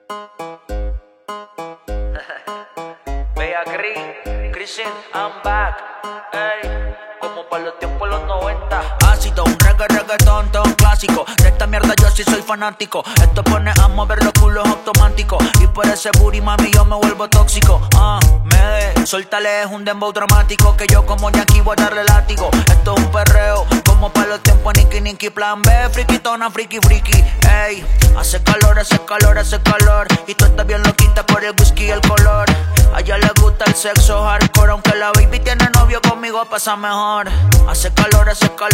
Christian, I'm back. Ey, como para los tiempos de los 90. Ácido, un reggaetón, todo un clásico. De esta mierda yo sí soy fanático. Esto pone a mover los culos automáticos. Y por ese booty, mami, yo me vuelvo tóxico. Suéltale, es un dembow dramático. Que yo como Yankee voy a darle látigo. Esto es un perreo, como para los tiempos Nicky, plan B, friquitona, friki. Ey, hace calor. Y tú estás bien loquita por el whisky y el color. A ella le gusta el sexo hardcore. Aunque la baby tiene novio, conmigo pasa mejor. Hace calor.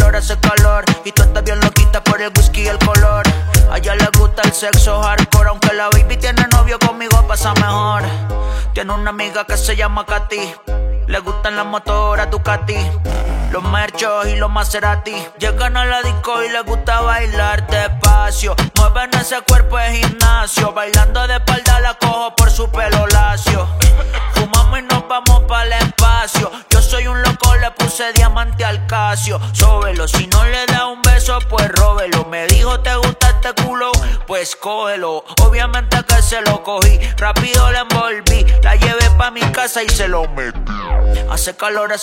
Y tú estás bien loquita por el whisky y el color. A ella le gusta el sexo hardcore. Aunque la baby tiene novio, conmigo pasa mejor. Tiene una amiga que se llama Katy. Le gustan las motoras Ducati, los merchos y los Maserati. Llegan a la disco y les gusta bailar despacio. Mueven ese cuerpo de gimnasio. Bailando de espalda la cojo por su pelo lacio. Fumamos y nos vamos para el espacio. Yo soy un loco, le puse diamante al Casio. Sóbelo, si no le da un beso, pues róbelo. Me dijo, ¿te gusta este culo? Pues cógelo. Obviamente que se lo cogí, rápido la envolví. La llevé pa' mi casa y se lo metí. Hace calor.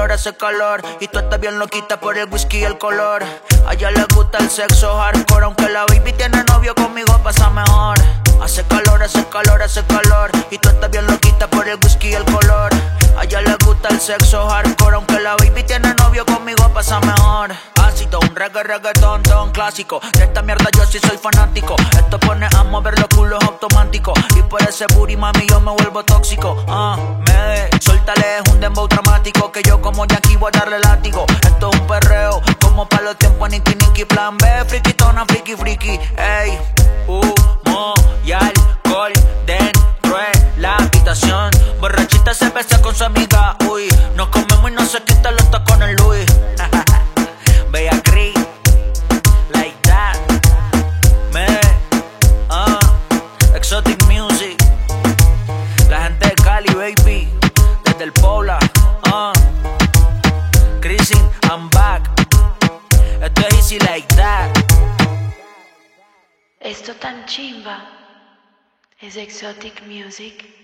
Y tú estás bien loquita por el whisky y el color. A ella le gusta el sexo hardcore. Aunque la baby tiene novio, conmigo pasa mejor. Hace calor. Y tú estás bien loquita por el whisky y el color. A ella le gusta el sexo hardcore. Aunque la baby tiene novio, conmigo pasa mejor. Ácido, un reggaetón, todo un clásico. De esta mierda yo sí soy fanático. Esto pone a mover los culos automáticos. Y por ese booty, mami, yo me vuelvo tóxico. Suéltale, es un dembow dramático. Que yo como Yankee voy a darle látigo. Esto es un perreo, como para los tiempos Nicky, plan B, friquitona, friki. Ey, humo y alcohol dentro de la habitación. Borrachita se besa con su amiga, uy. Nos comemos y no se quitan los tacones Louis. Bella Cris, like that. Exotic Music. La gente de Cali, baby. Desde el Pobla. Christian, I'm back. Esto es easy like that. Esto tan chimba es Exotic Music.